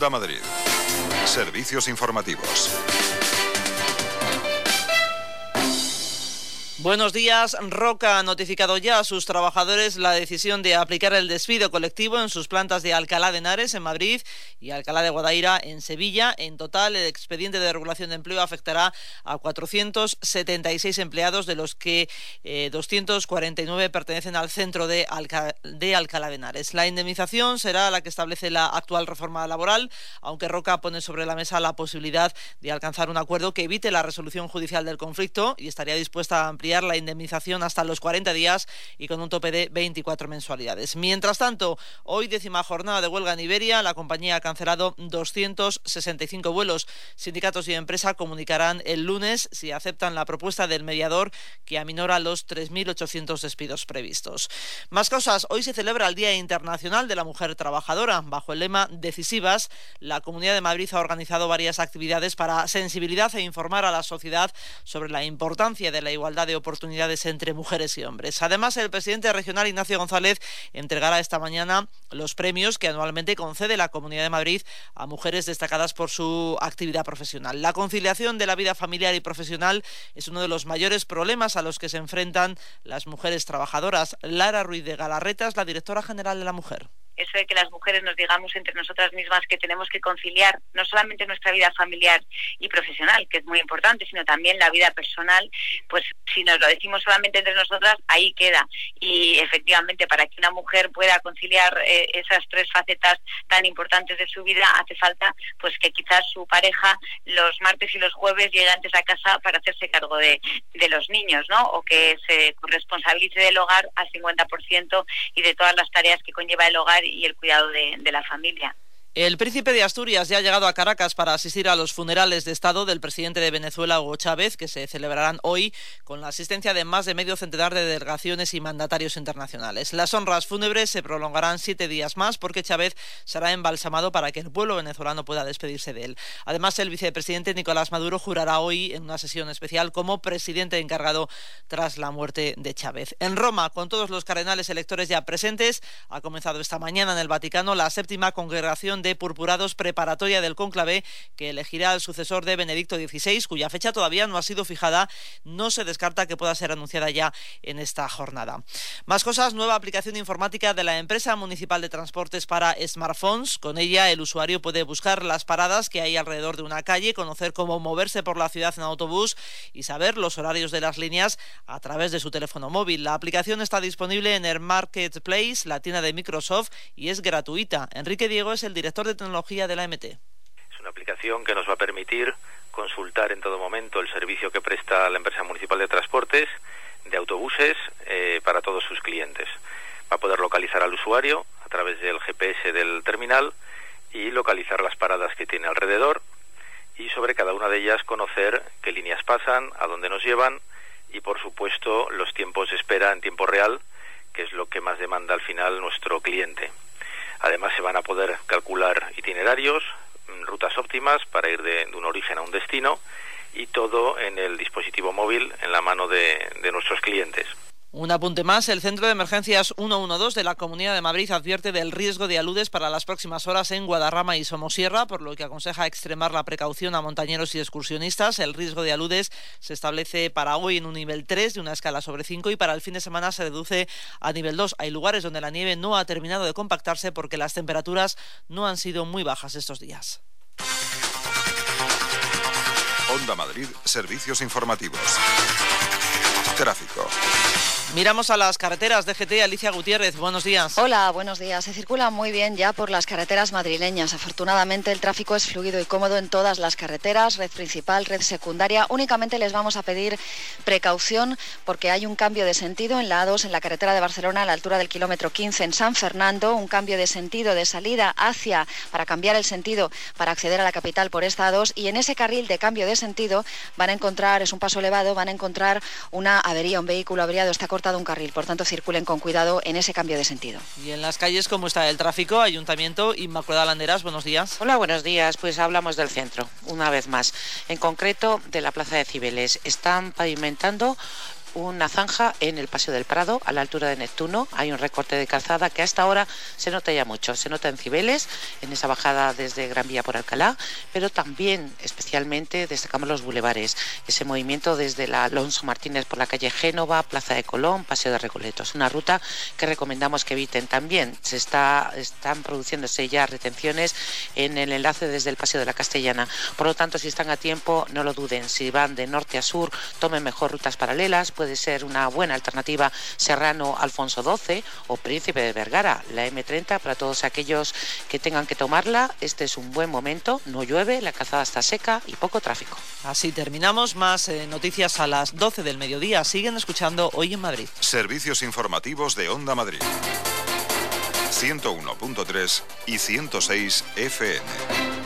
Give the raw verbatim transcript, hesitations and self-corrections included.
Onda Madrid. Servicios informativos. Buenos días. Roca ha notificado ya a sus trabajadores la decisión de aplicar el despido colectivo en sus plantas de Alcalá de Henares, en Madrid, y Alcalá de Guadaira, en Sevilla. En total, el expediente de regulación de empleo afectará a cuatrocientos setenta y seis empleados, de los que eh, doscientos cuarenta y nueve pertenecen al centro de, Alca de Alcalá de Henares. La indemnización será la que establece la actual reforma laboral, aunque Roca pone sobre la mesa la posibilidad de alcanzar un acuerdo que evite la resolución judicial del conflicto, y estaría dispuesta a ampliar la indemnización hasta los cuarenta días y con un tope de veinticuatro mensualidades. Mientras tanto, hoy décima jornada de huelga en Iberia. La compañía ha cancelado doscientos sesenta y cinco vuelos. Sindicatos y empresa comunicarán el lunes si aceptan la propuesta del mediador, que aminora los tres mil ochocientos despidos previstos. Más cosas. Hoy se celebra el Día Internacional de la Mujer Trabajadora. Bajo el lema Decisivas, la Comunidad de Madrid ha organizado varias actividades para sensibilizar e informar a la sociedad sobre la importancia de la igualdad de oportunidades entre mujeres y hombres. Además, el presidente regional, Ignacio González, entregará esta mañana los premios que anualmente concede la Comunidad de Madrid a mujeres destacadas por su actividad profesional. La conciliación de la vida familiar y profesional es uno de los mayores problemas a los que se enfrentan las mujeres trabajadoras. Lara Ruiz de Galarreta es la directora general de la Mujer. Eso de que las mujeres nos digamos entre nosotras mismas que tenemos que conciliar no solamente nuestra vida familiar y profesional, que es muy importante, sino también la vida personal, pues si nos lo decimos solamente entre nosotras, ahí queda. Y efectivamente, para que una mujer pueda conciliar eh, esas tres facetas tan importantes de su vida, hace falta pues que quizás su pareja los martes y los jueves llegue antes a casa para hacerse cargo de, de los niños, ¿no? O que se corresponsabilice del hogar al cincuenta por ciento y de todas las tareas que conlleva el hogar y el cuidado de, de la familia. El príncipe de Asturias ya ha llegado a Caracas para asistir a los funerales de Estado del presidente de Venezuela, Hugo Chávez, que se celebrarán hoy con la asistencia de más de medio centenar de delegaciones y mandatarios internacionales. Las honras fúnebres se prolongarán siete días más porque Chávez será embalsamado para que el pueblo venezolano pueda despedirse de él. Además, el vicepresidente Nicolás Maduro jurará hoy en una sesión especial como presidente encargado tras la muerte de Chávez. En Roma, con todos los cardenales electores ya presentes, ha comenzado esta mañana en el Vaticano la séptima congregación de purpurados preparatoria del cónclave que elegirá al sucesor de Benedicto dieciséis, cuya fecha todavía no ha sido fijada. No se descarta que pueda ser anunciada ya en esta jornada. Más cosas. Nueva aplicación informática de la empresa municipal de transportes para smartphones. Con ella el usuario puede buscar las paradas que hay alrededor de una calle, conocer cómo moverse por la ciudad en autobús y saber los horarios de las líneas a través de su teléfono móvil. La aplicación está disponible en el Marketplace, la tienda de Microsoft, y es gratuita. Enrique Diego es el director de tecnología de la M T. Es una aplicación que nos va a permitir consultar en todo momento el servicio que presta la empresa municipal de transportes de autobuses eh, para todos sus clientes. Va a poder localizar al usuario a través del G P S del terminal y localizar las paradas que tiene alrededor, y sobre cada una de ellas conocer qué líneas pasan, a dónde nos llevan y, por supuesto, los tiempos de espera en tiempo real, que es lo que más demanda al final nuestro cliente. Además, se van a poder calcular itinerarios, rutas óptimas para ir de, de un origen a un destino, y todo en el dispositivo móvil en la mano de, de nuestros clientes. Un apunte más. El Centro de Emergencias ciento doce de la Comunidad de Madrid advierte del riesgo de aludes para las próximas horas en Guadarrama y Somosierra, por lo que aconseja extremar la precaución a montañeros y excursionistas. El riesgo de aludes se establece para hoy en un nivel tres de una escala sobre cinco, y para el fin de semana se reduce a nivel dos. Hay lugares donde la nieve no ha terminado de compactarse porque las temperaturas no han sido muy bajas estos días. Onda Madrid, servicios informativos. Tráfico. Miramos a las carreteras. D G T, Alicia Gutiérrez, buenos días. Hola, buenos días. Se circula muy bien ya por las carreteras madrileñas. Afortunadamente el tráfico es fluido y cómodo en todas las carreteras, red principal, red secundaria. Únicamente les vamos a pedir precaución porque hay un cambio de sentido en la A dos, en la carretera de Barcelona, a la altura del kilómetro quince en San Fernando. Un cambio de sentido de salida hacia, para cambiar el sentido, para acceder a la capital por esta A dos. Y en ese carril de cambio de sentido van a encontrar, es un paso elevado, van a encontrar una avería, un vehículo averiado, está cortado un carril, por tanto circulen con cuidado en ese cambio de sentido. Y en las calles, ¿cómo está el tráfico? Ayuntamiento, Inmaculada Landeras, buenos días. Hola, buenos días. Pues hablamos del centro, una vez más. En concreto, de la Plaza de Cibeles. Están pavimentando una zanja en el Paseo del Prado, a la altura de Neptuno. Hay un recorte de calzada que hasta ahora se nota ya mucho. Se nota en Cibeles, en esa bajada desde Gran Vía por Alcalá, pero también especialmente destacamos los bulevares. Ese movimiento desde la Alonso Martínez por la calle Génova, Plaza de Colón, Paseo de Recoletos. Una ruta que recomendamos que eviten también. Se está, están produciéndose ya retenciones en el enlace desde el Paseo de la Castellana. Por lo tanto, si están a tiempo, no lo duden. Si van de norte a sur, tomen mejor rutas paralelas. Puede ser una buena alternativa Serrano Alfonso doce o Príncipe de Vergara, la eme treinta, para todos aquellos que tengan que tomarla. Este es un buen momento, no llueve, la calzada está seca y poco tráfico. Así terminamos. Más eh, noticias a las doce del mediodía. Siguen escuchando Hoy en Madrid. Servicios informativos de Onda Madrid. ciento uno punto tres y ciento seis efe eme.